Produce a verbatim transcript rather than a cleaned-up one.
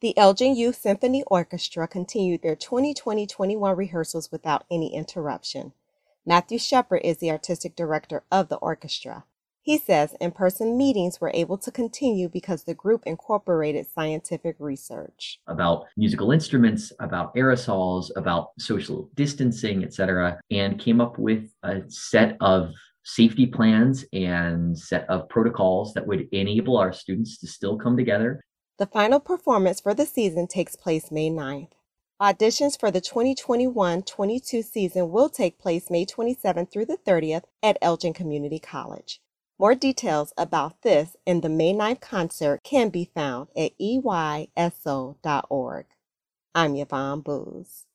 The Elgin Youth Symphony Orchestra continued their twenty twenty twenty-one rehearsals without any interruption. Matthew Shepard is the artistic director of the orchestra. He says in-person meetings were able to continue because the group incorporated scientific research about musical instruments, about aerosols, about social distancing, et cetera, and came up with a set of safety plans and set of protocols that would enable our students to still come together. The final performance for the season takes place May ninth. Auditions for the twenty twenty-one twenty-two season will take place May twenty-seventh through the thirtieth at Elgin Community College. More details about this and the May ninth concert can be found at E Y S O dot org. I'm Yvonne Booz.